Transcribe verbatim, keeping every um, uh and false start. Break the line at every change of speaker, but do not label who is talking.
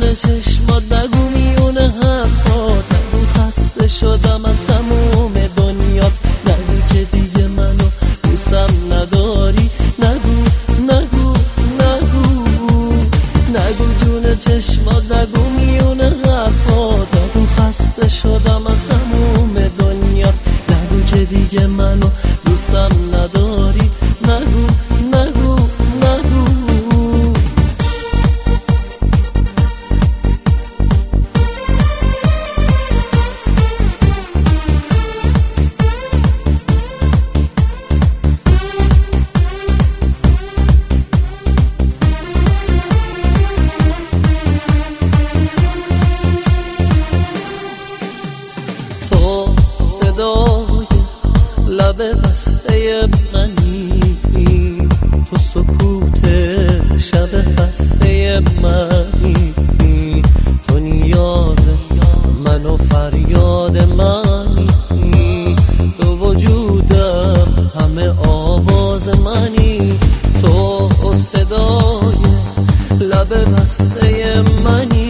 جون چشمات نگو میونه حرفات، نگو خسته شدم از تموم دنیات، نگو که دیگه منو دوستم نداری، نگو نگو نگو نگو جون چشمات نگو میونه حرفات، نگو خسته شدم از تموم دنیات، نگو که دیگه منو دوستم نداری، نگو نگو نگو صدای لب بسته منی، تو سکوت شب خسته منی، تو نیاز من و فریاد منی، تو وجودم همه آواز منی، تو صدای لب بسته منی،